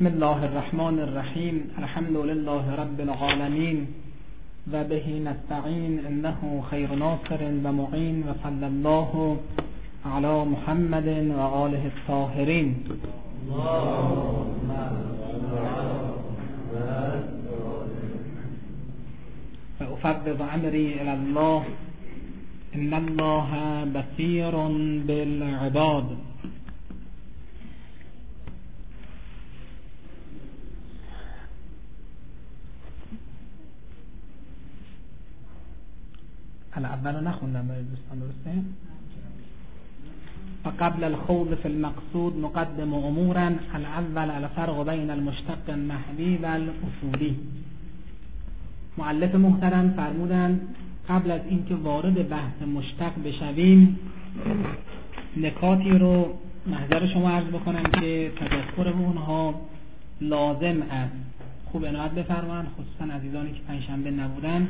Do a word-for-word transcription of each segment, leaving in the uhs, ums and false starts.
بسم الله الرحمن الرحیم. الحمد لله رب العالمین و به نستعین انه خیر ناصر و معین و صلی الله علی محمد و آله الطاهرین. و افوض امری الی الله ان الله بصیر بالعباد. اول رو نخوندم برای دوستان، درسته؟ فقبل الخوض في المقصود نقدم امورا. الاول الفرق بین المشتق النحوی و الاصولی. مؤلف محترم فرمودن قبل از اینکه وارد بحث مشتق بشویم نکاتی رو محضر شما عرض بکنم که تذکر اونها لازم است. خوب عنایت بفرمایید، خصوصا عزیزانی که پنجشنبه نبودن.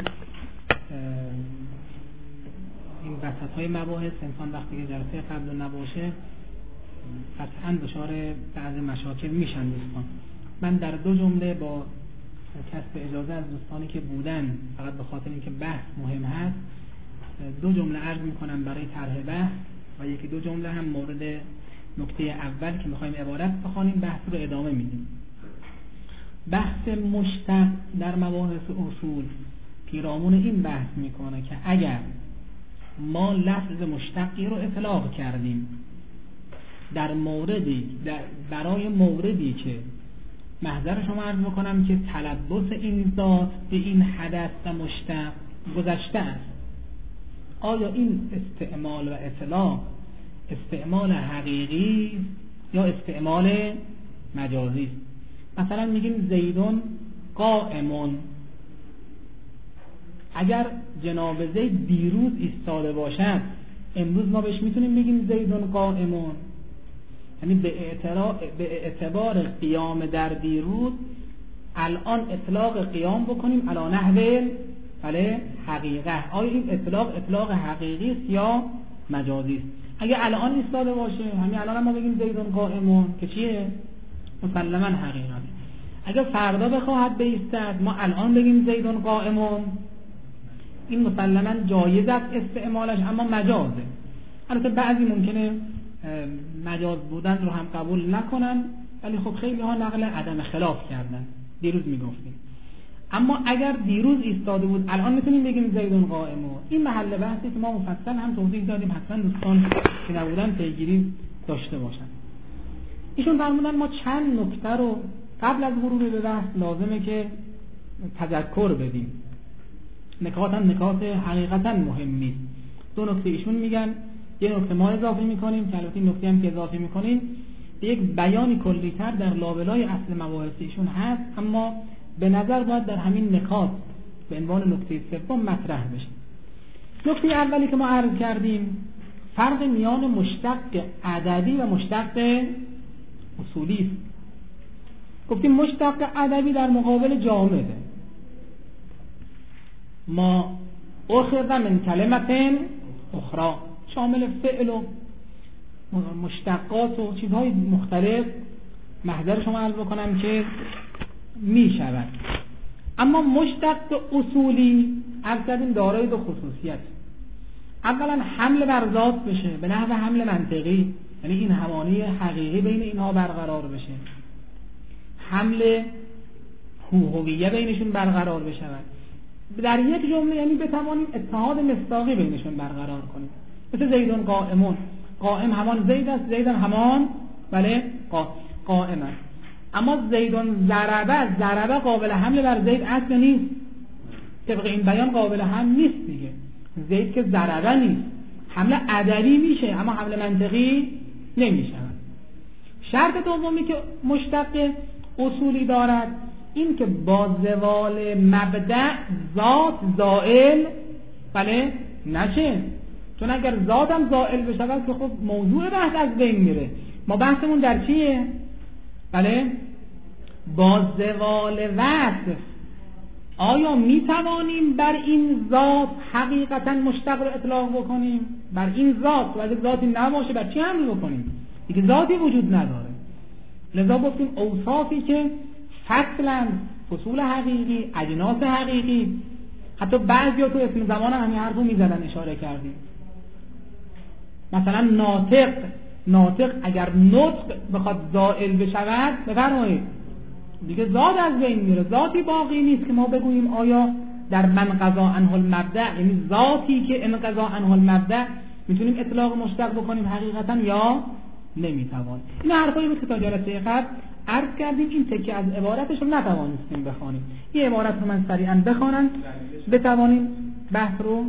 این وسط های مباحث انسان وقتی که جلسه قبل نباشه قطعا دچار بعضی مشاکل میشن دوستان. من در دو جمله با کسب اجازه از دوستانی که بودن، فقط به خاطر اینکه بحث مهم هست، دو جمله عرض میکنم برای طرح بحث و یکی دو جمله هم مورد نکته اول که میخوایم عبارت بخوانیم بحث رو ادامه میدیم. بحث مشتق در مباحث اصول پیرامون این بحث میکنه که اگر ما لفظ مشتقی رو اطلاق کردیم در موردی در برای موردی که محضر شما عرض بکنم که تلبس این ذات به این حدث و مشتق گذشته است، آیا این استعمال و اطلاق استعمال حقیقی یا استعمال مجازی است؟ مثلا میگیم زیدون قائمون. اگر جناب زید دیروز ایستاده باشد امروز ما بهش میتونیم بگیم زیدون قائمون، یعنی به اعتبار قیام در دیروز الان اطلاق قیام بکنیم علی نحو بله حقیقه. آیا این اطلاق اطلاق حقیقی است یا مجازی است؟ اگر الان ایستاده باشه همین الان هم ما بگیم زیدون قائمون که چیه؟ مسلما حقیقت. اگر فردا بخواهد بایستد ما الان بگیم زیدون قائمون، این مسلما جایز است استعمالش، اما مجازه. البته بعضی ممکنه مجاز بودن رو هم قبول نکنن، ولی خب خیلی ها نقل عدم خلاف کردن. دیروز میگفتیم اما اگر دیروز ایستاده بود الان میتونیم بگیم زیدون قائمون. این محل بحثی که ما مفصل هم توضیح دادیم، حتما دوستان که نبودن پیگیری داشته باشن. ایشون فرمودن ما چند نکته رو قبل از ورود به بحث لازمه که تذکر بدیم. نکات هم نکات حقیقتا مهم نیست. دو نکته ایشون میگن، یه نکته ما اضافه میکنیم که البته این نکته هم که اضافه میکنیم یک بیانی کلی‌تر در لابلای اصل مباحث ایشون هست، اما به نظر باید در همین نکات به عنوان نکته سوم مطرح بشه. نکته اولی که ما عرض کردیم فرق میان مشتق ادبی و مشتق اصولی است. گفتیم مشتق ادبی در مقابل جامده، ما اخذ من کلمتین اخرى، شامل فعل و مشتقات و چیزهای مختلف محضر شما عرض بکنم که می شود. اما مشتق اصولی عرض کردیم دارای دو خصوصیت. اولا حمل بر ذات بشه به نحو حمل منطقی، یعنی این همانی حقیقی بین اینها برقرار بشه، حمل هویه بینشون برقرار بشه. در یک جمله یعنی بتوانیم اتحاد مصداقی بینشون برقرار کنیم. مثل زیدون قائمون، قائم همان زید است، زید همان بله قائم است. اما زیدون ضربه، ضربه قابل حمل بر زید است یا نیست؟ طبق این بیان قابل حمل نیست دیگه. زید که ضربه نیست، حمل ادبی میشه اما حمل منطقی نمیشه. شرط دومی که مشتق اصولی دارد این که با زوال مبدأ ذات زائل بله نشه. چون اگر ذات هم زائل بشه که خب موضوع بحث از بین میره. ما بحثمون در چیه؟ بله با زوال وصف آیا میتوانیم بر این ذات حقیقتا مشتق رو اطلاق بکنیم؟ بر این ذات و اگه ذاتی نباشه بر چی حمل بکنیم؟ دیگه ذاتی وجود نداره. لذا گفتیم اوصافی که فصلا فصول حقیقی، اجناس حقیقی، حتی بعضیا تو اسم زمان هم همین حرفو میزدن، اشاره کردیم. مثلا ناطق ناطق اگر نطق بخواد زائل بشود، بفرمایید دیگه ذات از بین میره، ذاتی باقی نیست که ما بگوییم آیا در من قضا عنه المبدأ، یعنی ذاتی که ان قضا عنه المبدأ میتونیم اطلاق مشتق بکنیم حقیقتا یا نمیتوان. این حرفایی بود که تا جلسه قبل عرض کردیم. این تکه از عبارتش رو نتوانستیم بخوانیم. این عبارت رو من سریعا بخوانم بتوانیم بحث رو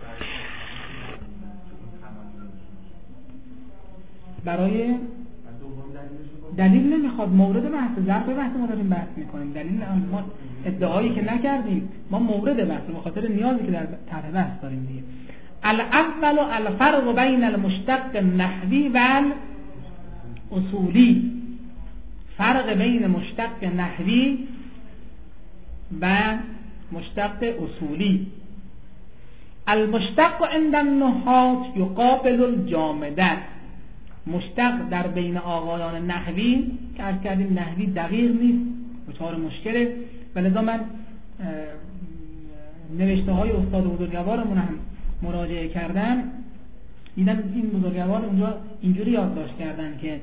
برای دلیل نمیخواد، مورد بحث ظرف بحث ما داریم بحث میکنیم. دلیل ما ادعایی که نکردیم، ما مورد بحث به خاطر نیازی که در طرح بحث داریم دیگه. الاول الفرق بین المشتق النحوی و الاصولی، فرق بین مشتق نحوی و مشتق اصولی. المشتق عند النحاة یقابل الجامده. مشتق در بین آقایان نحوی که عرض کردیم نحوی دقیق نیست، دچار مشکله، و لذا من نوشته های استاد بزرگوارمون هم مراجعه کردم، دیدم این بزرگوار اونجا اینجوری یادداشت کردن که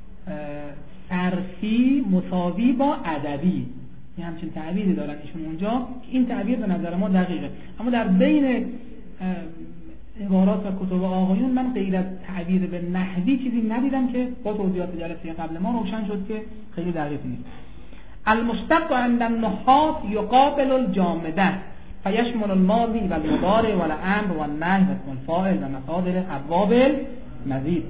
صرفی مساوی با ادبی، یه همچین تعبیری دارن ایشون اونجا. این تعبیر به نظر ما دقیقه، اما در بین عبارات و کتب آقایون من غیر از تعبیر به نحوی چیزی ندیدم که با توضیحات جلسه قبل ما روشن شد که خیلی دقیق نیست. المشتق عند النحاة یقابل الجامده فیشمل الماضی و المضارع و الامر و النهی و اسم الفاعل و مصادر ابواب المزید.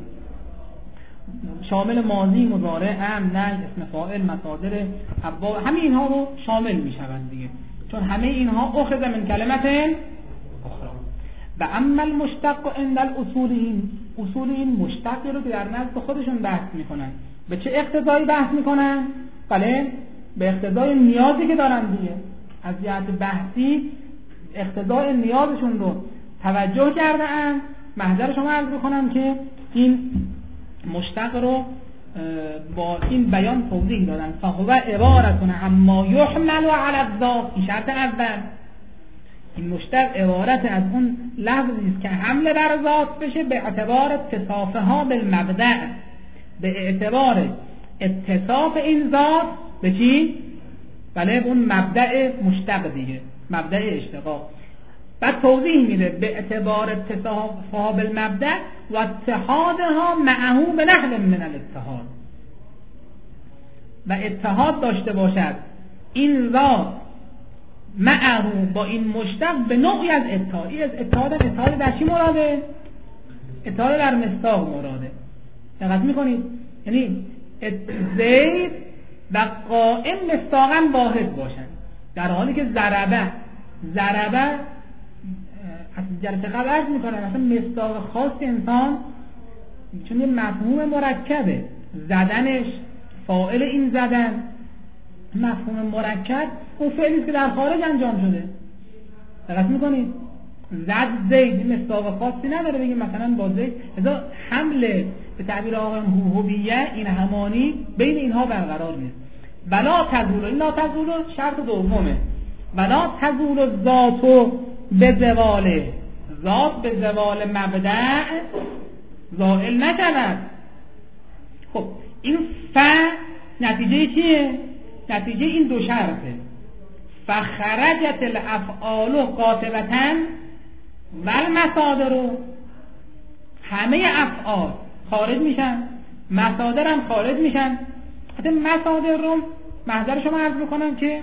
شامل ماضی، مضارع، امر، نهی، اسم فاعل، مصادر ابواب، همه اینها رو شامل می شوند دیگه، چون همه اینها اخذ من کلمت اخرى. و اما المشتق عند الاصولین، اصولین مشتقی رو که در نزد خودشون بحث میکنن. به چه اقتضایی بحث میکنن؟ بله، به اقتضای نیازی که دارن دیگه. از جهت بحثی اقتضای نیازشون رو توجه کرده ام. محضر شما عرض بکنم که این مشتق رو با این بیان توضیح دادن. فهو عبارتون اما یحمل علی الذات، این شرط اول. این مشتق عبارت از اون لفظی است که حمل بر ذات بشه به اعتبار اتصافها بالمبدأ، به اعتبار اتصاف این ذات به چی؟ بله، اون مبدأ مشتق دیگه، مبدأ اشتقاق. بعد توضیح میده به اعتبار اتصافها بالمبدأ و اتحادها معه به نحو من الاتحاد، و اتحاد داشته باشد این ذات معه با این مشتق به نوعی از اتحاد. این از اتحاد اتحاد در چی مراده؟ اتحاد در مصداق مراده. دقت میکنید؟ یعنی زید و قائم مصداقاً واحد باشن، در حالی که ضربه ضربه از جلسه قبل عرض میکنم مثلا مصداق خاص انسان، چون یه مفهوم مرکبه، زدنش، فاعل این زدن، مفهوم مرکب اون فعلی که در خارج انجام شده. دقت میکنید؟ زد زید مصداق خاصی نداره بگیم مثلا با زید. اذا حمله به تعبیر آقایان هویه، این همانی بین اینها برقرار نیست. ولا تزول، این لا تزول شرط دومه. ولا تزول ذاتو به زواله، ذات به زوال مبدأ زائل نکند. خب این ف نتیجه چیه؟ نتیجه این دو شرطه. فخرجت الافعال قاطبتاً و المصادر، همه افعال خارج میشن، مصادر هم خارج میشن. حتی مصادر رو محضر شما عرض بکنم که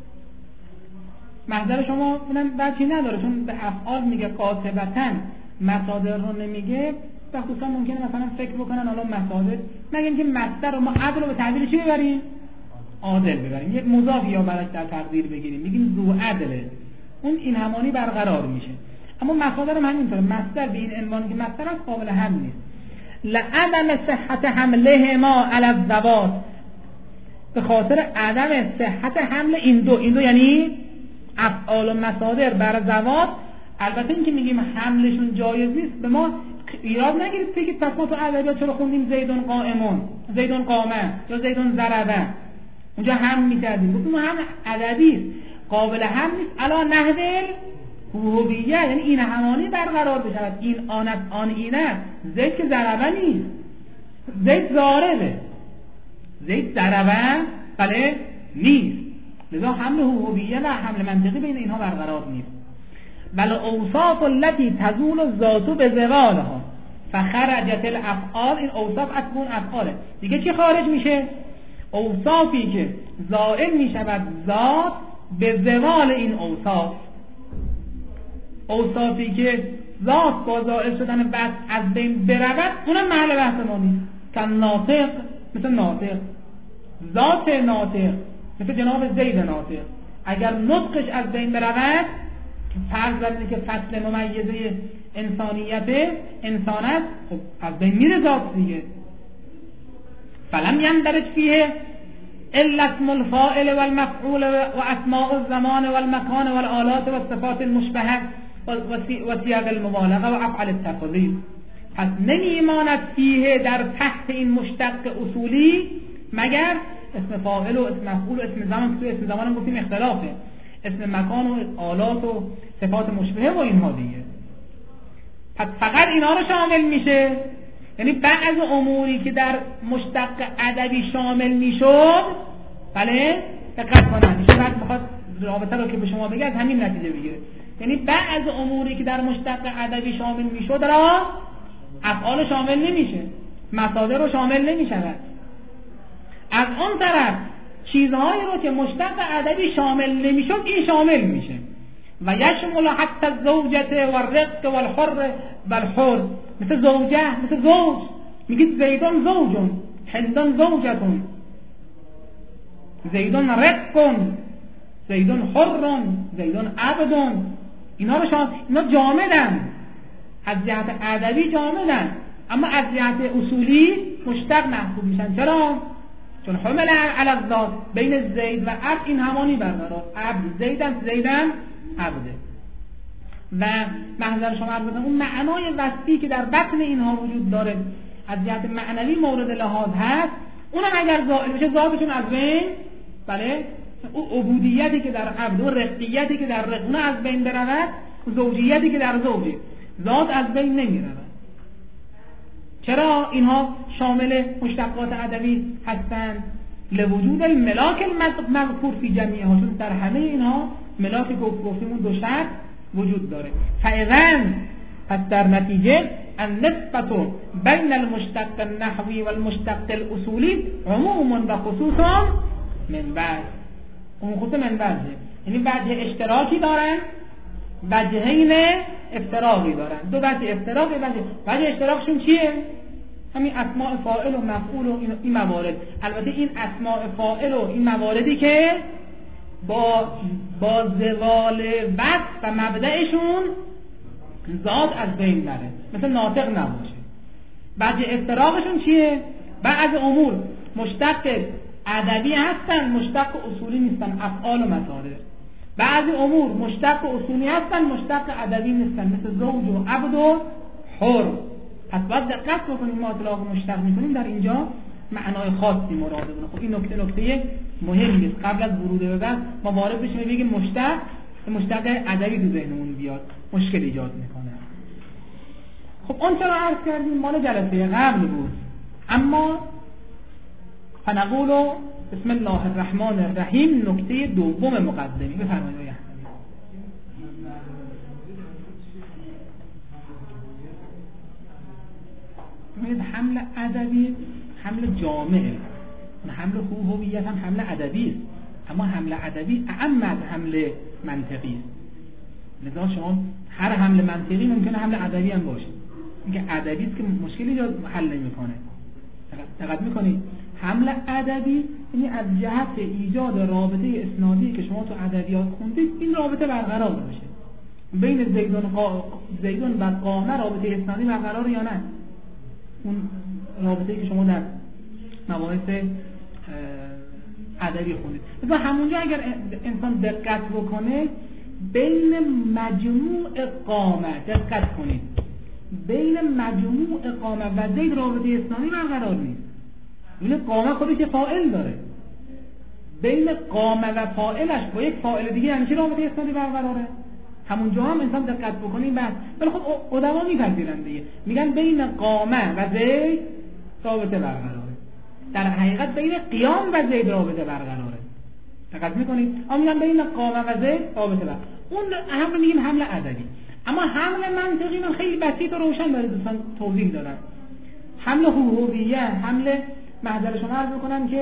محضر شما اونم بچی نداره، چون به افعال میگه قاطبتاً، مصادر رو نمیگه. و خصوصا ممکنه مثلا فکر بکنن حالا مصادر نگیم که مصدر رو ما عدل رو به تعبیر چی ببریم؟ عادل ببریم. یک مضاف یا براش در تقدیر بگیریم میگیم ذو عدله، اون این همانی برقرار میشه. اما مصادر هم همینطوره، مصدر به این عنوان که مصدر از قابل حمل نیست. لعدم صحت حمله ما علی الذوات، به خاطر عدم صحت حمل این دو، این دو یعنی افعال و مصادر بر ذوات. البته این که میگیم حملشون جایز نیست به ما ایراد نگیرید بگید پس ما تو ادبیات چرا خوندیم زیدون قائمون، زیدون قامه یا زیدون ضربه، اونجا هم می‌کردیم. گفتیم هم ادبی است، قابل هم نیست علا نحو هویه، یعنی این همانی برقرار بشود، این آن است آن این است. زید که ضربه نیست، زید ضاربه، زید ضربه بله نیست، لذا حمل هویه و حمل منطقی بین اینها برقرار نیست. بل اوصاف التي تزول الذات بزوالها فخرجت الافعال، این اوصاف از اون افعاله دیگه. چی خارج میشه؟ اوصافی که زائل میشود ذات به زوال این اوصاف، اوصافی که ذات با زائل شدن بس از بین برود اونم محل بحث ما نیست. که ناطق، مثل ناطق، ذات ناطق، مثل جناب زید ناطق، اگر نطقش از بین برود که فرض برده که فصل ممیزه انسانیت انسان است، خب از بین میره ذات دیگه. فلم یندرج فیه الا اسم الفاعل والمفعول و اسماء الزمان والمکان والآلات والصفات المشبهه و سیاق المبالغه و افعال التفضیل. پس نمیماند فیه در تحت این مشتق اصولی مگر اسم فاعل و اسم مفعول و اسم زمان، که اسم زمان هم گفتیم اختلافه، اسم مکان و آلات و صفات مشبهه و اینها دیگه. پس فقط اینا رو شامل میشه، یعنی بعض اموری که در مشتق ادبی شامل میشد، بله دقت کنن، شاید بخواد رابطه رو که به شما بگه از همین نتیجه بگیره، یعنی بعض اموری که در مشتق ادبی شامل میشد را افعال شامل نمیشه، مصادر رو شامل نمیشود. از اون طرف چیزهایی رو که مشتق ادبی شامل نمیشد این شامل میشه. و یشمل حتی الزوجه و الرق و الحر و الحر، مثل زوجه، مثل زوج، میگید زیدون زوجون، هندون زوجتون، زیدون رقون، زیدون حرون، زیدون عبدون، اینا رو شامل، اینا جامدن، از جهت ادبی جامدن، اما از جهت اصولی مشتق محسوب میشن. چرا؟ چون حمل علی الذات بین زید و عبد این همانی برقرار، عبد زیدن زیدن عبده. و محضر شما عرض بزنم اون معنای وسطی که در بطن اینها وجود داره از جهت معنوی مورد لحاظ هست، اونم اگر زائل بشه ذاتشون از بین، بله، او عبودیتی که در عبد و رقیتی که در رق از بین برود، زوجیتی که در زوجه، ذات از بین نمی رود. چرا اینها شامل مشتقات ادبی هستند؟ لوجود الملاک المذکور فی جمیعها، چون در همه اینها ملاک گفتیمون دو شرط وجود داره. فاذا پس در نتیجه النسبت بین المشتق النحوی و المشتق الاصولی عموم و خصوص من بعد، اون خصوص من بعد، یعنی وجه اشتراکی دارن، وجهین افتراقی دارن، دو وجه افتراقی. وجه وجه اشتراکشون چیه؟ همین اسماء فاعل و مفعول و این موارد. البته این اسماء فاعل و این مواردی که با با زوال وصف و مبدأشون ذات از بین بره، مثل ناطق نباشه. وجه افتراقشون چیه؟ بعض امور مشتق ادبی هستن، مشتق اصولی نیستن، افعال و مصادر. بعضی امور مشتق اصولی هستن، مشتق ادبی نیستن، مثل زوج و عبد و حر. پس باید دقت بکنیم ما اطلاق مشتق میکنیم در اینجا معنای خاصی مراده بونه. خب این نکته نکته مهمی است. قبل از ورود به بحث ما وارد بشیم بگیم مشتق مشتق ادبی تو ذهنمون بیاد، مشکل ایجاد میکنه. خب اون چرا عرض کردیم مال جلسه قبل بود. اما فنقول بسم الله الرحمن الرحیم، نکته دوم مقدمه. بفرمایید. ببینید حمل ادبی حمل جامعه، حمل هویت هم حمل ادبی است، اما حمل ادبی اعم از حمل منطقی است. لذا شما هر حمل منطقی ممکنه حمل ادبی هم باشه. اینکه ادبی است که مشکلی ایجاد حل نمیکنه. دقت میکنید حمل ادبی یعنی از جهت ایجاد رابطه اسنادی که شما تو ادبیات خوندید این رابطه برقرار باشه. بین زیدون قا... زیدون و قامه رابطه اسنادی برقرار یا نه؟ اون رابطه‌ای که شما در مباحث ادبی خوندید. مثلا همونجا اگر انسان دقت بکنه بین مجموع قامه، دقت کنید، بین مجموع قامه و زید رابطه اسنادی برقرار نیست. این قامه خودش فاعل داره، بین قامه و فاعلش با یک فاعل دیگه یعنی چی رابطه اسنادی برقراره؟ همونجا هم انسان دقت بکنیم بعد ولی خب علما میپذیرن دیگه، میگن بین قامه و زید رابطه برقراره، در حقیقت بین قیام و زید رابطه برقراره. دقت میکنید؟ اما میگن بین قامه و زید رابطه برقراره. اون هم میگیم حمل عددی. اما حمل منطقی من خیلی بسیط و روشن برای دوستان توضیح دادم. حمل حقوقیه، حمل محضر شما عرض میکنم که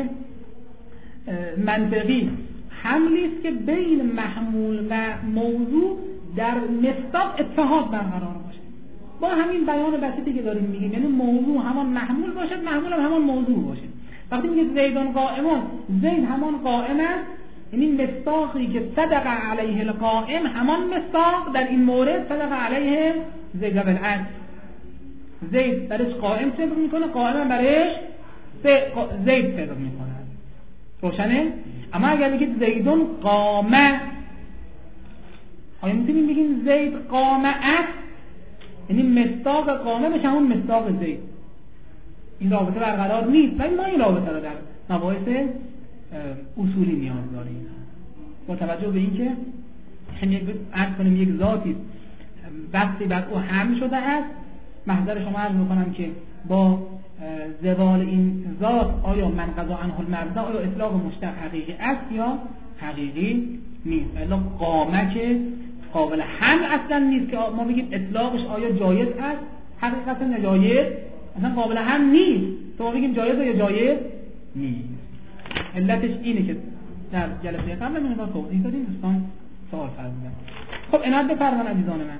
منطقی حملی است که بین محمول و موضوع در مصداق اتحاد برقرار باشه. با همین بیان بسیطی که داریم میگیم، یعنی موضوع همان محمول باشد، محمول هم همان موضوع باشه. وقتی میگه زیدون قائمون، زید همان قائم است، یعنی مصداقی که صدق علیه القائم همان مصداق در این مورد صدق علیه زید بالعکس. زید برش قائم صدق میکنه، قائم برش زید صدق میکنه. روشنه؟ اما اگر بگید زیدون قامه، آیا میتونیم بگیم زید قامه است؟ یعنی مصداق قامه بشه همون مصداق زید. این رابطه برقرار نیست، ولی ما این رابطه رو در مباحث اصولی نیاز داریم با توجه به اینکه عرض کنیم یک ذاتی بحثی بر او حمل شده است. محضر شما عرض میکنم که با زوال این ذات آیا من قضا عنه المبدا، آیا اطلاق مشتق حقیقی است یا حقیقی نیست؟ الا قامه که قابل حمل اصلا نیست که ما بگیم اطلاقش آیا جایز است، حقیقتا نجایز، اصلا قابل حمل نیست تو ما بگیم جایز یا جایز نیست. علتش اینه که در جلسه قبل من با توضیح دادیم، دوستان سوال فرمودن. خب عنایت بفرمایید عزیزان من.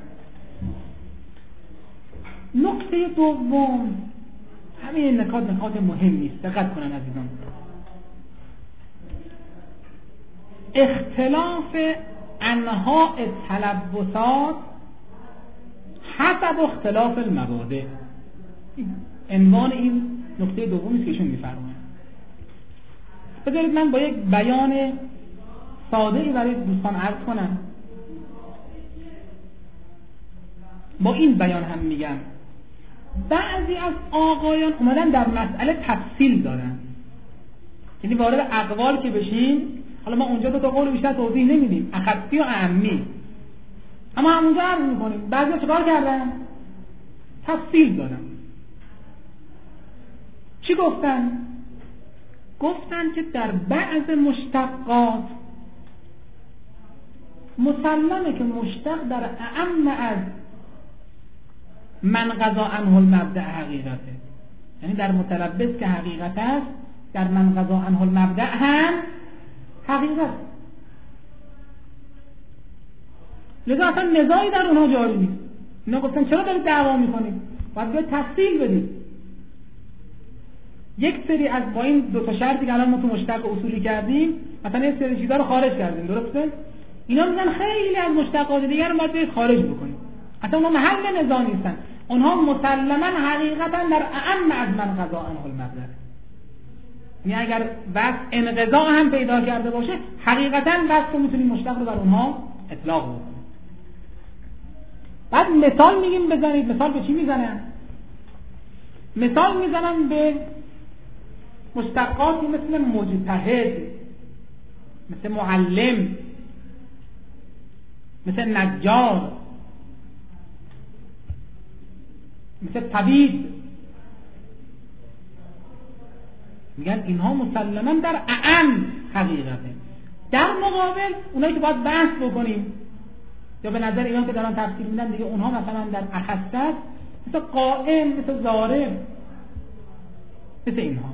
نکته دوم، همین نکات نکات مهمی است، دقت کنن عزیزان. اختلاف انواع تلبسات حسب اختلاف المبادئ. عنوان این نکته دومی است که ایشون می‌فرمایند. بذارید من با یک بیان ساده‌ای برای دوستان عرض کنم. با این بیان هم میگم بعضی از آقایان اومدن در مسئله تفصیل دارن، یعنی وارد اقوال که بشیم، حالا ما اونجا دو تا قول بیشتر توضیح نمیدیم، اخصی و اعمی، اما همونجا عرض میکنیم بعضی چیکار کردن؟ تفصیل دادن. چی گفتن؟ گفتن که در بعض مشتقات مسلمه که مشتق در اعم از من قضا عنه المبدأ حقیقته، یعنی در متلبس که حقیقت است در من قضا عنه المبدأ هم حقیقت. لذا اصلا نزاعی در اونها جاری نیست. اینا گفتن چرا دارید دعوا میکنید؟ باید باید تفصیل بدید. یک سری از با این دو تا شرطی که الان ما تو مشتق اصولی کردیم، مثلا یک سری چیزا رو خارج کردیم، درسته؟ اینا میگن خیلی از مشتقات دیگر رو باید خارج بکنیم. اصلا اونها محل نزاع نیستن. اونها مسلما حقیقتا در اعم از من قضا عنه المبدأ. یعنی اگر بس انقضاء هم پیدا کرده باشه، حقیقتا بس تو میتونیم مشتق رو بر اونها اطلاق بکنیم. بعد مثال میگیم بزنید. مثال به چی میزنن؟ مثال میزنن به مشتقاتی مثل مجتهد، مثل معلم، مثل نجار، مثل طبیب. میگن اینها مسلما در اعم حقیقته. در مقابل اونایی که باید بحث بکنیم یا به نظر اینا که دارن تفسیر میدن دیگه، اونها مثلا در اخص است، مثل قائم، مثل ضارب، مثل اینها.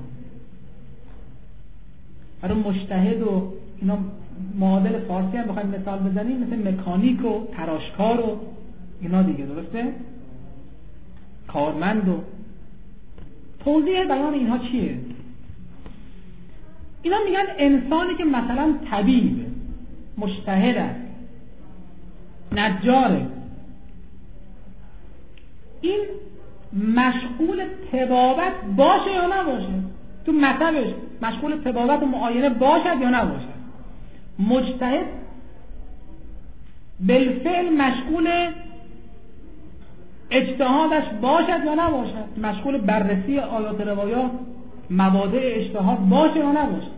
برای مجتهد و اینا معادل فارسی هم بخوایم مثال بزنیم مثل مکانیک و تراشکار و اینا دیگه، درسته؟ کارمند. و توضیح بیان اینها چیه؟ اینا میگن انسانی که مثلا طبیب، مجتهد است، نجاره، این مشغول طبابت باشه یا نباشه؟ تو مطبش مشغول طبابت و معاینه باشد یا نباشد؟ مجتهد بالفعل مشغول اجتهادش باشد یا نباشد، مشغول بررسی آیات روایات مواضع اجتهاد باشه یا نباشه،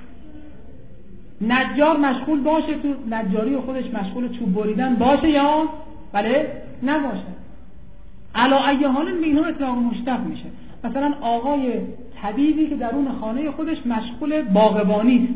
نجار مشغول باشه تو نجاری خودش مشغول چوب بریدن باشه یا بله نباشه. علی ای حال به اینها اطلاق مشتق میشه. مثلا آقای طبیبی که درون خانه خودش مشغول باغبانی است،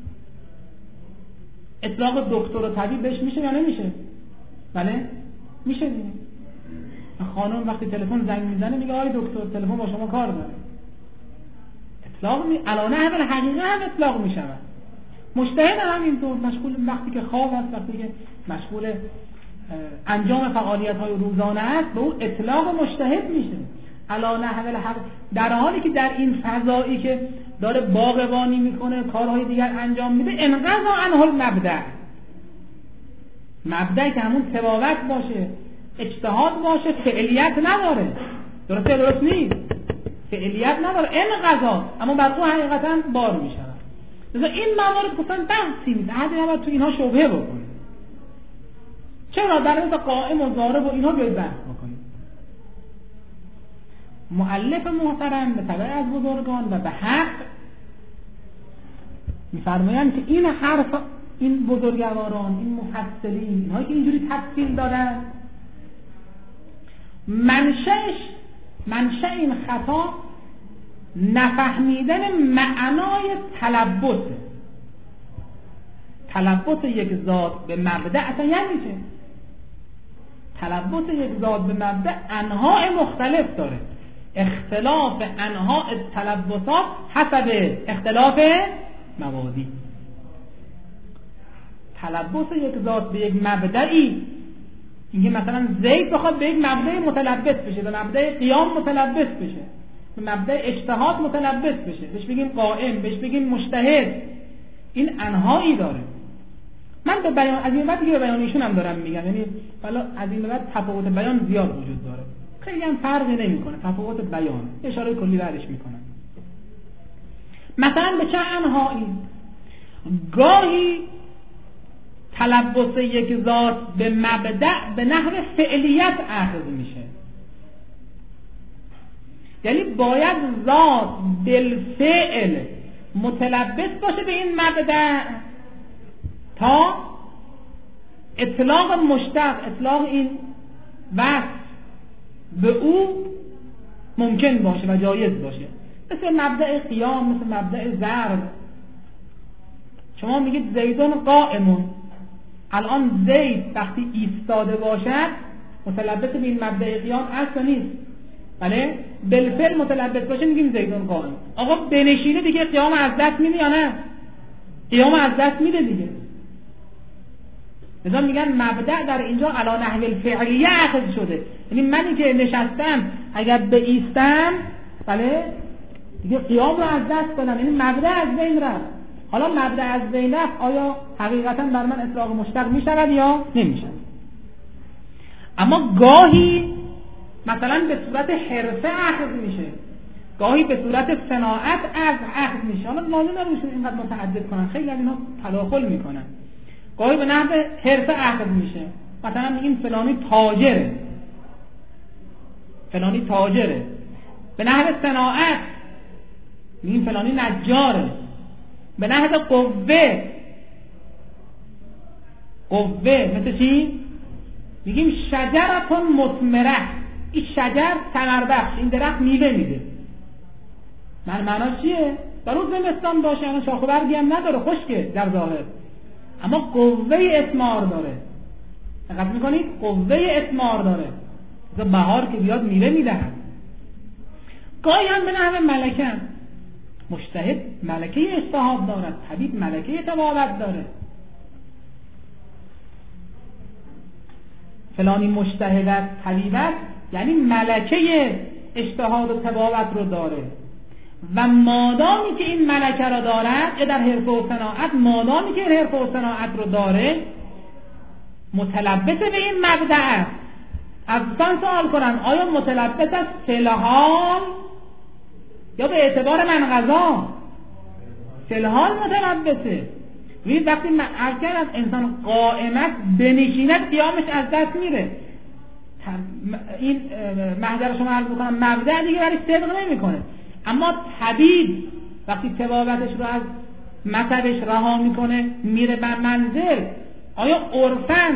اطلاق دکتر و طبیب بهش میشه یا نمیشه؟ بله میشه دیگه. خانم وقتی تلفن زنگ میزنه میگه آقای دکتر تلفن با شما کار داره، اطلاق می علانه اول حقیقه هم اطلاق میشود. مجتهد هم اینطور مشغول وقتی که خواب است، وقتی که مشغول انجام فعالیت های روزانه است، به اون اطلاق مجتهد میشه. علانه اول حق، در حالی که در این فضایی که داره باغبانی میکنه کارهای دیگر انجام میده انقضا عنه المبدأ، مبدأ که همون تبابت باشه، اجتهاد باشه، فعلیت نداره. درسته درست نیست، فعلیت نداره انقضا، اما بر اون حقیقتا بار میشود. مثلا این موارد گفتن بحثی نیست، حدی نباید تو اینها شبهه بکنید. چرا در مورد قائم و ضارب و اینها بیاید بحث بکنید؟ مؤلف محترم به تبع از بزرگان و به حق میفرمایند که این حرف این بزرگواران، این مفسرین، اینهایی که اینجوری تفصیل دارن، منشأش منشأ این خطا نفهمیدن معنای تلبس تلبس یک ذات به مبدأ. اصلا یعنی چه؟ تلبس یک ذات به مبدأ انواع مختلف داره، اختلاف انواع تلبسات حسب اختلاف موادی. تلبس یک ذات به یک مبدئی، اینکه مثلا زید بخواد به یک مبدأ متلبس بشه، به مبدأ قیام متلبس بشه، به مبدأ اجتهاد متلبس بشه، بهش بگیم قائم، بهش بگیم مجتهد، این انهایی داره. من به بیان از این بعد دیگه به بیان ایشون هم دارم میگم، یعنی حالا از این بعد تفاوت بیان زیاد وجود داره، خیلی هم فرقی نمیکنه تفاوت بیان، اشاره کلی بعدش میکنم. مثلا به چه انهایی؟ گاهی تلبس یک ذات به مبدأ به نحو فعلیت اخذ میشه، یعنی باید ذات بالفعل متلبس باشه به این مبدأ تا اطلاق مشتق، اطلاق این وصف به او ممکن باشه و جایز باشه. مثل مبدأ قیام، مثل مبدأ ضرب. شما میگید زیدون قائمون، الان زید وقتی ایستاده باشد متلبس به این مبدأ قیام اصلا نیست، بله بالفعل متلبس باشه میگیم زیدون قائم. آقا بنشینه دیگه قیام از دست میده یا نه؟ قیام از دست میده دیگه. مثلا میگن مبدأ در اینجا علی نحو الفعلیه اخذ شده، یعنی منی که نشستم اگر به ایستم بله دیگه قیام رو از دست دادم، یعنی مبدأ از بین رفت. حالا مبدأ از بین رفت آیا حقیقتا بر من اطلاق مشتق میشود یا نمیشود؟ اما گاهی مثلا به صورت حرفه اخذ میشه، گاهی به صورت صناعت از اخذ میشه. حالا لازم نمیشه اینقدر متعدد کنن، خیلی از اینا تداخل میکنن. گاهی به نحو حرفه اخذ میشه، مثلا میگیم فلانی تاجره، فلانی تاجره. به نحو صناعت میگیم فلانی نجاره. به نحو قوه، قوه مثل چی؟ میگیم شجرتون مثمره، این شجر ثمر بخش، این درخت میوه میده. من معناش چیه؟ در روز زمستان باشه اما شاخ و برگی هم نداره، خشکه در ظاهر، اما قوه اثمار داره. دقت میکنید؟ قوه اثمار داره، مثل بهار که بیاد میوه میدهد. گاهی هم به نحو ملکه، مجتهد ملکه اجتهاد دارد، طبیب ملکه تبابت داره. فلانی مجتهد طبیبت یعنی ملکه اجتهاد و تبابت رو داره، و مادامی که این ملکه رو دارد یا در حرفه و صناعت، مادامی که این حرفه و صناعت رو داره متلبس به این مبدأ است. از دوستان سوال کنن آیا متلبس است فی الحال یا به اعتبار منقضا؟ فی الحال متلبسه. ولی وقتی اگر از انسان قائمت بنشیند قیامش از دست میره. این محضر شما عرض بکنم مبدأ دیگه برای صدق نمیکنه، اما طبیب وقتی طبابتش رو از مطبش رها میکنه میره بر منزل، آیا عرفاً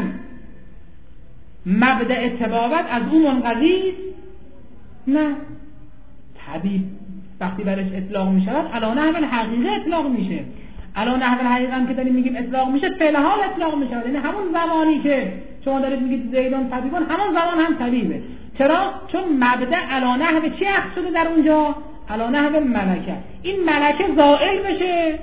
مبدأ طبابت از اون منقضی؟ نه، طبیب وقتی برش اطلاق میشه علی نحو الحقیقه اطلاق میشه. علی نحو الحقیقه هم که داریم میگیم اطلاق میشه فی الحال اطلاق میشه، یعنی همون زمانی که شما دارید میگید زیدان طبیبان همون زمان هم طبیبه. چرا؟ چون مبدأ علی نحو چی اخذ شده در اونجا؟ علی نحو ملکه. این ملکه زائل بشه،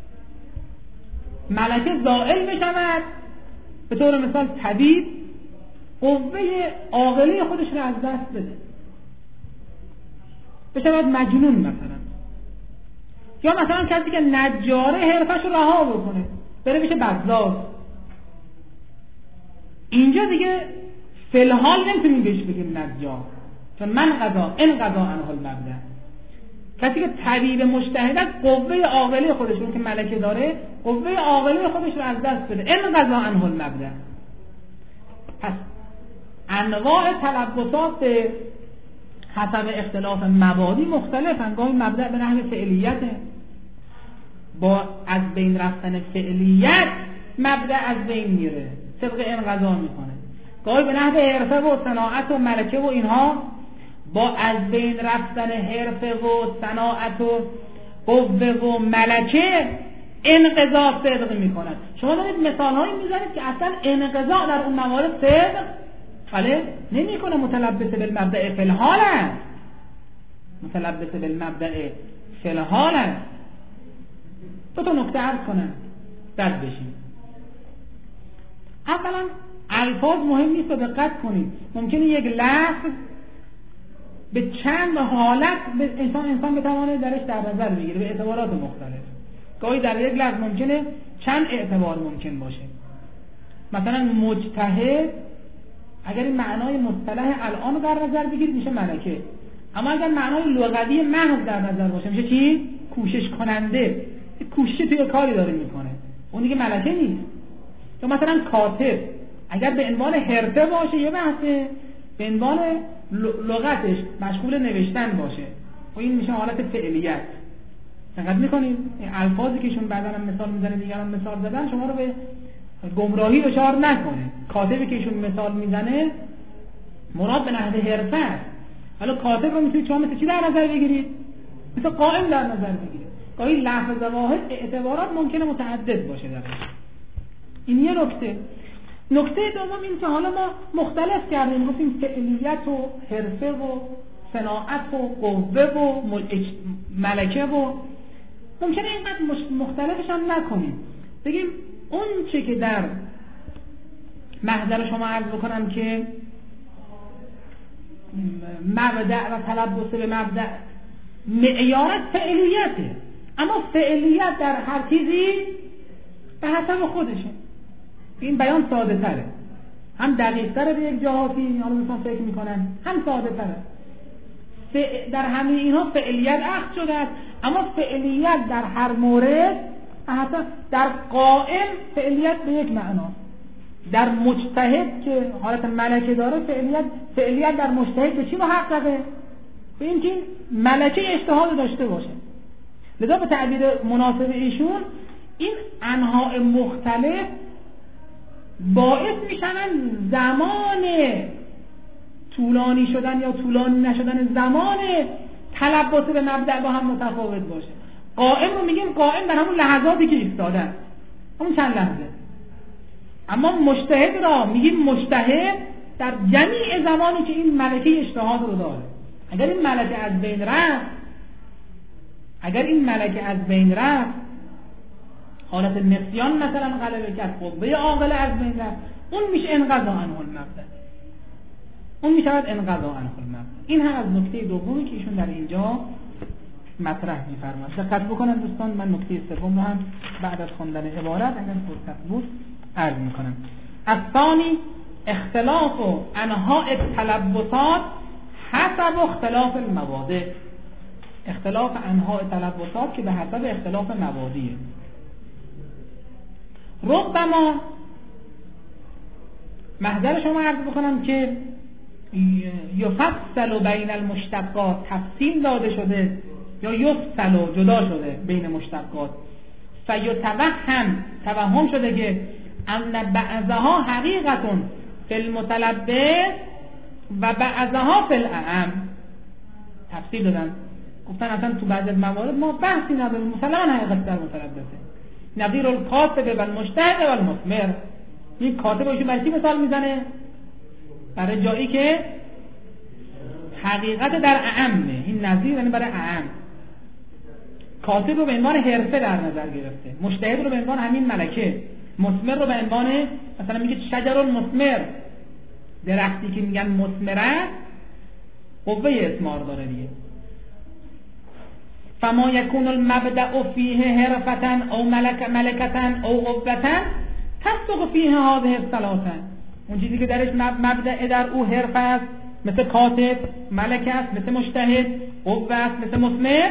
ملکه زائل بشود، به طور مثال طبیب قوه عاقله خودش رو از دست بده، بشود مجنون مثلا، یا مثلا کسی که نجاره حرفش رو رها بکنه بره بشه بزاز. اینجا دیگه فی الحال نمیتونیم بهش بگیم نجار، چون من قضا این قضا عنه المبدأ. کسی که طبیب مجتهد است قوه عاقله خودش رو که ملکه داره، قوه عاقله خودش رو از دست بده، این قضا عنه المبدأ. پس انواع تلبسات به حسب اختلاف مبادی مختلفن. گاهی مبدأ به نحو فعلیته، با از بین رفتن فعلیت مبدأ از بین میره، طبق انقضا میکنه. گاهی به نحو حرفه و صناعت و ملکه و اینها با از بین رفتن حرفه و صناعت و قوه و ملکه انقضا صدق میکنه. شما دارید مثال هایی میزنید که اصلا انقضا در اون موارد صدق بله نمیکنه، متلبس بالمبدأ فی الحال است، متلبس بالمبدأ فی الحال است. دو تا نکته عرض کنم درد بشیم. اولا الفاظ مهم نیست و دقت کنید، ممکنه یک لفظ به چند حالت به انسان انسان بتوانه درش در نظر بگیره به اعتبارات مختلف. گاهی در یک لفظ ممکنه چند اعتبار ممکن باشه. مثلا مجتهد اگر این معنای مصطلح الان در نظر بگیرید میشه ملکه، اما اگر معنای لغوی محض در نظر باشه میشه چی؟ کوشش کننده، کوشش توی کاری داره میکنه، اون دیگه ملکه نیست. یا مثلا کاتب اگر به عنوان حرفه باشه یه بحثه، به عنوان لغتش مشغول نوشتن باشه و این میشه حالت فعلیت. دقت میکنید الفاظی که ایشون بعداً هم مثال میزنه دیگران مثال زدن شما رو به گمراهی دچار نکنه. کاتبی که ایشون مثال میزنه مراد به نحو حرفه است. حالا کاتب رو میتونید شما مثل چی در نظر بگیرید؟ مثل قائم در نظر بگیرید. گاهی لفظ واحد اعتبارات ممکنه متعدد باشه درش. این یه نکته. نکته دوم این که حالا ما مختلف کردیم، گفتیم فعلیت و حرفه و صناعت و قوه و ملکه و ممکنه اینقدر مختلفش هم نکنیم، بگیم اون چه که در محضر شما عرض بکنم که مبدأ و تلبس به مبدأ معیارت فعلیته، اما فعلیت در هر چیزی به حسب خودشه. این بیان ساده تره، هم دقیق تره به یک جهاتی، حالا مثلا فکر میکنن هم ساده تره. در همه اینها فعلیت اخذ شده است، اما فعلیت در هر مورد حتی در قائم فعلیت به یک معنا، در مجتهد که حالت ملکه داره فعلیت فعلیت در مجتهد به چی محققه؟ به این که ملکه اجتهاد داشته باشه. لذا به تعبیر مناسب ایشون این انواع مختلف باعث میشن زمان طولانی شدن یا طولانی نشدن زمان تلبس به مبدأ با هم متفاوت باشه. قائم رو میگیم قائم در همون لحظاتی که ایستاده است، همون چند لحظه. اما مجتهد را میگیم مجتهد در جمیع زمانی که این ملکه اجتهاد رو داره. اگر این ملکه از بین رفت اگر این ملکه از بین رفت حالت نسیان مثلا غلبه کرد، قوه عاقله از بین رفت، اون میشه انقضا عنه المبدأ، اون میشود انقضا عنه المبدأ. این هم از نکته دومی که ایشون در اینجا مطرح می‌فرماید. دقت بکنن دوستان، من نکته سوم رو هم بعد از خواندن عبارت اگر فرصت بود عرض می‌کنم. الثانی اختلاف و انواع تلبسات حسب اختلاف المبادئ. اختلاف انواع تلبسات که به حسب اختلاف مبادیه. ربما محضر شما عرض بکنم که یفصل بین المشتقات تفصیل داده شده یا یفصل جدا شده بین مشتقات، فیتوهم توهم شده که ان بعضها حقیقتون فی المتلبس و بعضها فی الاعم. تفصیل دادن گفتن اصلا تو بعضی از موارد ما بحثی نداریم، مسلما حقیقت در متلبسه. نظیر الکاتب و المجتهد و المثمر. این کاتب ایشون برای چی مثال میزنه؟ برای جایی که حقیقت در اعمه. این نظیر یعنی برای اعم. کاتب رو به عنوان حرفه در نظر گرفته، مجتهد رو به عنوان همین ملکه، مثمر رو به عنوان مثلا میگه شجر المثمر، درختی که میگن مثمره قوه اثمار داره دیگه. فما یکون المبدأ فیه حرفتن او ملک ملکتن او قوتن تصدق فیه هذه الثلاثه. اون چیزی که درش مبدأ در او حرف است مثل کاتب، ملک است مثل مجتهد، قوه است مثل مثمر،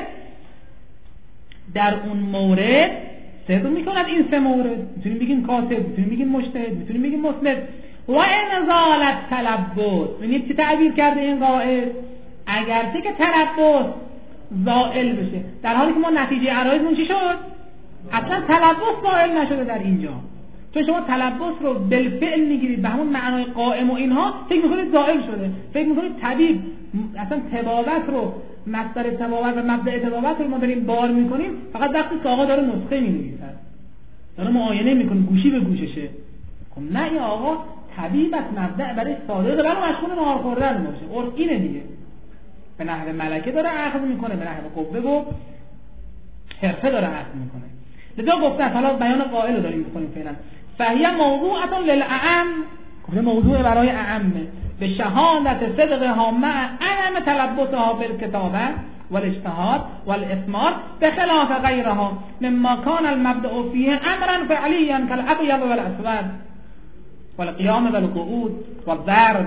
در اون مورد صدق میکند این سه مورد. میتونیم بگیم کاتب، میتونیم بگیم مجتهد، میتونیم بگیم مثمر. و ان زالت تلبس، ببینید چه تعبیر کرده این قائل، اگرچه که تلبس زائل بشه، در حالی که ما نتیجه عرایضمون چی شد؟ اصلا تلبس زائل نشده در اینجا. چون شما تلبس رو بالفعل میگیرید به همون معنای قائم و اینها، فکر میکنید زائل شده، فکر میکنید طبیب. اصلا طبابت رو، مصدر طبابت و مبدأ طبابت رو ما داریم بار میکنیم فقط وقتی که آقا داره نسخه مینویسد، داره معاینه میکنه، گوشی به گوششه. خب نه، یا آقا طبیبت مبدأ برای صادق برای مشغول نهار خوردن باشه، اور اینه دیگه. به نحو ملکه داره اخذ میکنه، به نحو قوه و حرفه داره اخذ میکنه. لذا گفتن حالا بیان قائل رو داریم میکنیم فعلا. فهیه موضوعه للاعم، گفته موضوع برای اعمه، به شهادت صدقها مع عدم تلبسها بالکتابه والاجتهاد والاثمار بخلاف غیرها مما كان المبدأ فيه امرا فعليا كالابيض والاسود والقيام والقعود والضرب.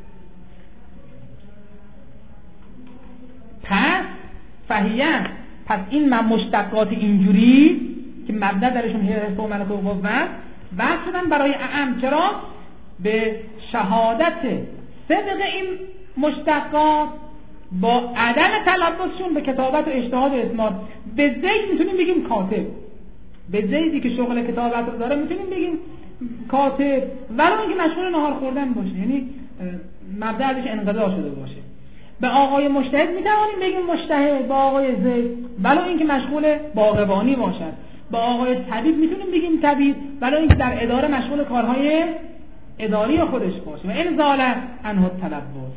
پس فهیه، پس این مشتقات اینجوری که مبدأ درشون حرف و ملک و قوه بحث شدن برای اعم. چرا؟ به شهادت صدق این مشتقات با عدم تلبسشون به کتابت و اجتهاد و اثمار. به زید میتونیم بگیم کاتب، به زیدی که شغل کتابت رو داره میتونیم بگیم کاتب، ولو اینکه مشغول نهار خوردن باشه، یعنی مبدأ ازش انقضا شده باشه. به آقای مجتهد میتوانیم بگیم مجتهد، با آقای زید ولو اینکه مشغول باغبانی باشد. با آقای طبیب میتونیم بگیم طبیب ولو اینکه در اداره مشغول کارهای اداری خودش باشه. و این زال عنه التلبس.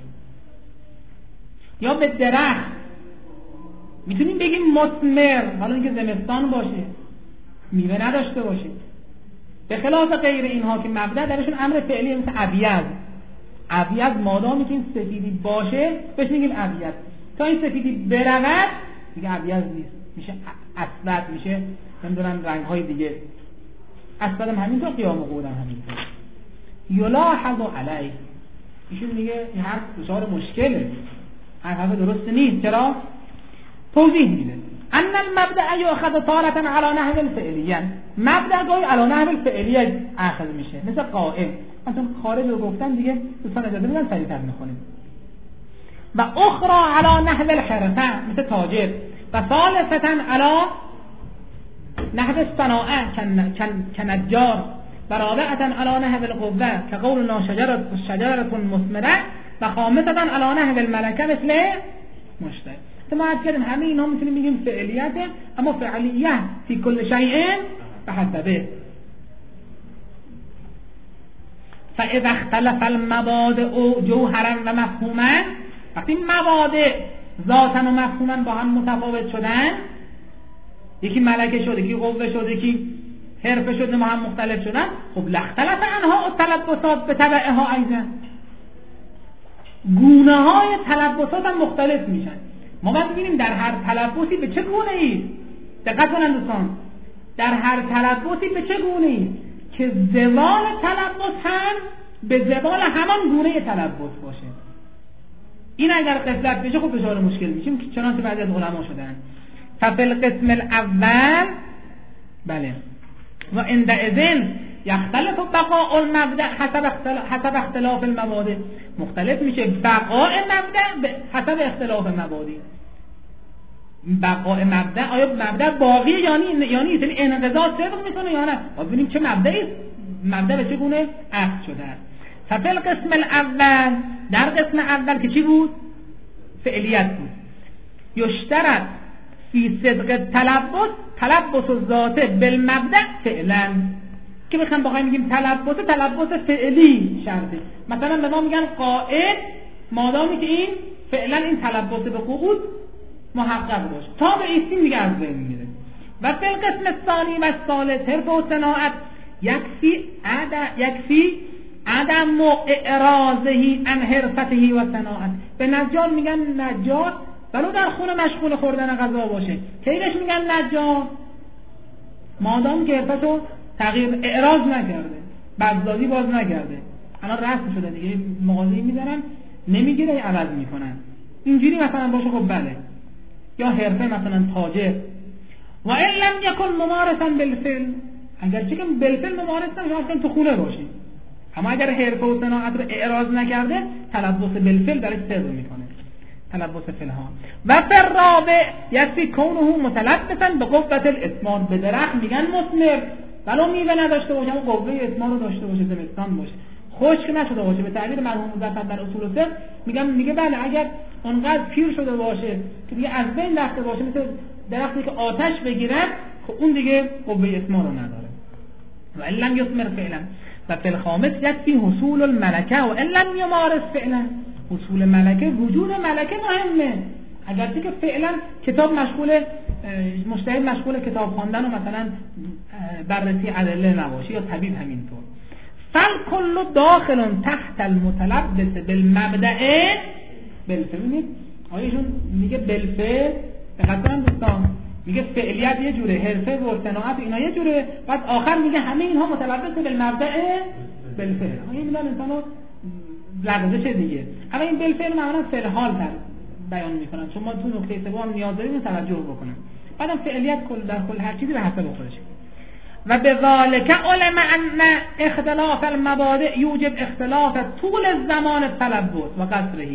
یا به درخت میتونیم بگیم مثمر حالا اینکه زمستان باشه، میوه نداشته باشه، به خلاف غیر اینها که مبدأ درشون امر فعلی مثل ابیض. ابیض مادامی که این سفیدی باشه بهش میگیم ابیض، تا این سفیدی برود دیگه ابیض نیست، میشه اسود، میشه نمیدونم رنگ های دیگه. اسود هم همینطور، قیام و قعود هم همینطور. یلاحظ علیه، ایشون میگه این حرف دچار مشکله، حرف درست نیست. چرا؟ توضیح میده ان المبدأ یؤخذ تارة علی نحو الفعلیه، مبدأ گاهی علی نحو الفعلیه اخذ میشه، مثل قائم. مثلا خارج رو گفتن دیگه دوستان اجازه بدن سریعتر میخونیم. و اخرى علی نحو الحرفه، مثل تاجر. و ثالثه علی نحو الصناعه کنجار. و رابعه علی نحو القوه كقولنا شجره شجره مثمره. و خامسه علی نحو الملکه مثل مجتهد. ما عاد کردیم همه اینا میتونیم بگیم فعلیته، اما فعلیه فی کل شیء بحسبه. فاذا اختلف المبادئ جوهرا و مفهوما، وقتی مبادئ ذاتا و مفهوما با هم متفاوت شدن، یکی ملکه شد، یکی قوه شد، یکی حرفه شد، ما هم مختلف شدن، خب لاختلف عنها التلبسات بتبعها ایضا، گونه های تلبسات هم مختلف میشن. ما باید ببینیم در هر تلبسی به چه گونه ای، دقت کنن دوستان، در هر تلبسی به چه گونه ای که زوال تلبس هم به زوال همان گونه تلبس باشه. این اگر قفلت بشه خب دچار مشکل میشیم، که چنانچه بعضی از علما شدن. ففي القسم الاول بله و عندئذ یختلف بقاء المبدأ حسب اختلاف حسب اختلاف المبادئ، مختلف میشه بقاء مبدأ به حسب اختلاف مبادئ. بقاء مبدأ آیا مبدأ باقیه یعنی یعنی یعنی انقضا صدق میکنه یا نه؟ ببینیم چه مبدأی مبدأ به چه گونه عقد شده است. ففل قسم الاول، در قسم اول که چی بود؟ فعلیت بود. یشترط فی صدق تلبس تلبس الذات بالمبدأ فعلا، که بخوام بخوایم میگیم تلبس تلبس فعلی شرطه. مثلا به ما میگن قائل مادامی که این فعلا این تلبس به قعود محقق باشه، تا به ایستیم دیگه از بین میره. و فی القسم الثانی و الثالث حرف و صناعت یکفی عدم یکفی عدم اعراضه عن حرفته و صناعت. به نجار میگن نجار ولو در خونه مشغول خوردن غذا باشه، کیش میگن نجار مادام که حرفتو تغییر اعراض نکرده، بغدادی باز نکرده. الان رسم شده دیگه، مغازه‌ای میذارن نمیگیره عوض میکنن، اینجوری مثلا باشه خب بله. یا حرفه مثلا تاجر. و ان لم یکن ممارسا بالفعل، اگرچه که بالفعل ممارس نشه اصلا تو خونه باشه، اما اگر حرفه و صناعت رو اعراض نکرده تلبس بالفعل درش صدق میکنه، تلبس فلها. و فالرابع یکفی کونه متلبسا به قوة الاسمار، به درخت میگن مثمر ولو میوه نداشته باشه اما قوه اسمار رو داشته باشه، زمستان باشه، خشک نشده باشه. به تعبیر مرحوم مظفر در اصول فقه میگم میگه بله اگر اونقدر پیر شده باشه که دیگه از بین رفته باشه، مثل درختی که آتش بگیره، خب اون دیگه قوه اسمار رو نداره. و ان لم یثمر فعلا. و فی الخامس یکفی حصول الملکه و ان لم یمارس فعلا. حصول ملکه، وجود ملکه مهمه، اگرچه که فعلا کتاب مشغول مجتهد مشغول کتاب خواندن و مثلا بررسی ادله نباشه، یا طبیب همینطور. فالکل داخل تحت المتلبس بالمبدأ بالفعل. آیشون میگه بالفعل، دقیقاً دوستان میگه فعلیت یه جوره، حرفه و صناعت اینا یه جوره، بعد آخر میگه همه اینها متلبس بالمبدأ بالفعل. آیا میگن انسانو لغزش دیگه. اما این بالفعل معنا فعل حال در بیان میکنن، چون ما تو نکته سوم نیاز داریم توجه بکنیم. بعدم فعلیت کل در کل هر چیزی به حسب خودشه. و بذالک علم ان اختلاف المبادئ یوجب اختلاف طول الزمان التلبس و قصره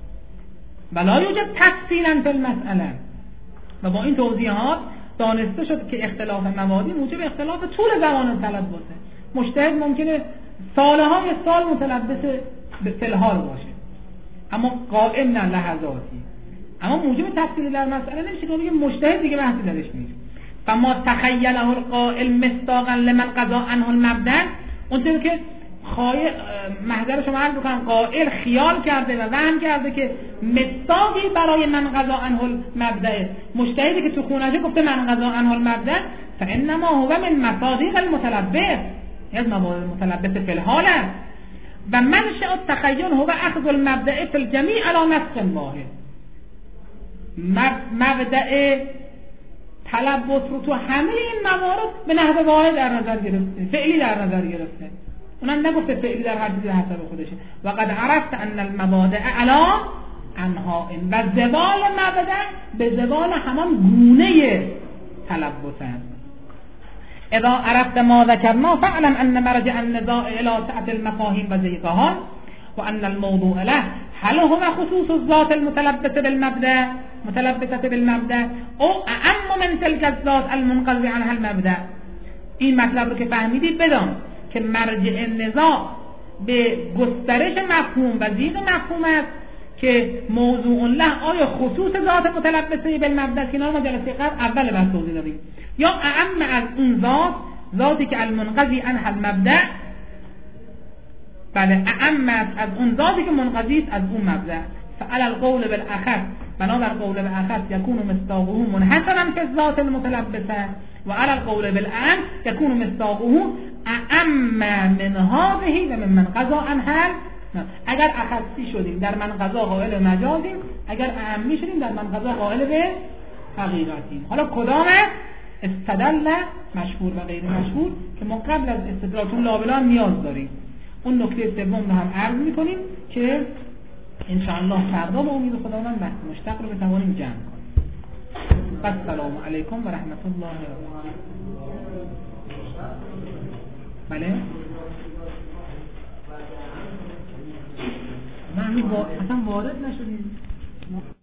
ولا یوجب تفصیلا فی المسئله. و با این توضیحات دانسته شد که اختلاف مبادئ موجب اختلاف طول زمان تلبسه. مجتهد ممکنه سالهای سال متلبس به فلحال باشه اما قائم نه لحظاتی، اما موجب تفصیل در مسئله نمیشه که بگیم مجتهد دیگه بحثی درش نیست. فما تخیله القائل مصداقا لمن قضا عنه المبدأ، اونطور که خواهی محضر شما عرض بکنم قائل خیال کرده و وهم کرده که مصداقی برای من قضا عنه المبدأ، مجتهدی که تو خونه‌اش گفته من قضا عنه المبدأ، فانما هو من مصادیق المتلبس، از مبادئ المتلبس فی الحال است. و منشأ التخیل هو اخذ المبدأ فی الجمیع علی نسق واحد. مبدأ تلبس رو تو همه این موارد به نحو واحد در نظر گرفته، فعلی در نظر گرفته. اونم نگفته فعلی در هر چیزی حسب خودشه. و قد عرفت ان المبادئ علی انها و زوال مبدأ به زوال همان گونه تلبس است. اذا عرفت ما ذكرنا فاعلم ان مرجع النزاع الى سعة المفاهيم و ضيقها و ان الموضوع له هل هو خصوص الذات المتلبس بالمبدأ متلبسة بالمبدأ او اعم من تلك الذات المنقضي عنها المبدأ. این مطلب رو که فهمیدید بدان که مرجع نزاع به گسترش مفهوم و ضیق مفهوم است که موضوع له آیا خصوص ذات متلبسه بالمبدأ که اینا ما جلسه قبل اول بحث توضیح دادیم، یا اعم از اون ذات ذاتی که المنقضی عنها المبدأ، بله اعم از اون ذاتی که منقضی است از اون مبدأ. فعلى القول بالاخص، بنا بر قول بالاخص يكون مصداقه منحصرا في الذات المتلبسه و على القول بالعام يكون مصداقه اعم من هذه و من من قضا عنها. اگر اخصی شدیم در من قضا قائل مجازیم، اگر اعمی شدیم در من قضا قائل به حقیقتیم. حالا کدام استدل مشهور و غیر مشهور که ما قبل از استدلالتون لابلا نیاز داریم. اون نکته سوم رو هم عرض میکنیم که انشاءالله فردا با امید خداوند بحث مشتق رو بتوانیم جمع کنیم. السلام علیکم و رحمت الله و برکاته. بله من اصلا وارد نشدیم